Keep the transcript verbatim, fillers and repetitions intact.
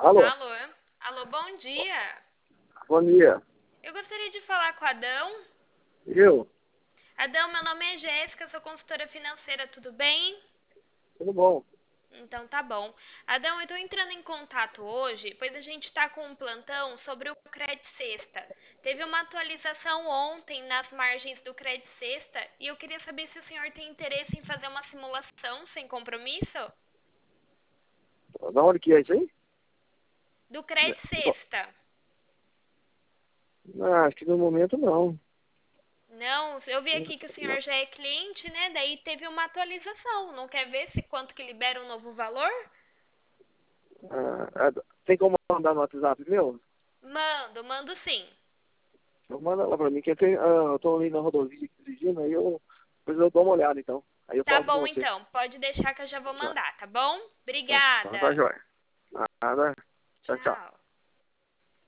Alô, Alô? Alô, bom dia. bom dia. Eu gostaria de falar com o Adão. Eu? Adão, meu nome é Jéssica, sou consultora financeira, tudo bem? Tudo bom? Então tá bom. Adão, eu estou entrando em contato hoje, pois a gente está com um plantão sobre o Credit Sexta. Teve uma atualização ontem nas margens do Credit Sexta e eu queria saber se o senhor tem interesse em fazer uma simulação sem compromisso Da onde que é isso aí? do Credit Sexta. Ah, acho que no momento não. Não, eu vi aqui que o senhor já é cliente, né? Daí teve uma atualização. Não quer ver se quanto que libera um novo valor? Ah, é, tem como mandar no WhatsApp meu? Mando, mando sim. Então manda lá pra mim, que eu, tenho, ah, eu tô ali na rodovia dirigindo, aí eu, depois eu dou uma olhada então. Aí eu Tá falo com bom você. então, pode deixar que eu já vou Tá, mandar, tá bom? então, então tá Obrigada. jóia. Nada. Tchau, tchau. Tchau.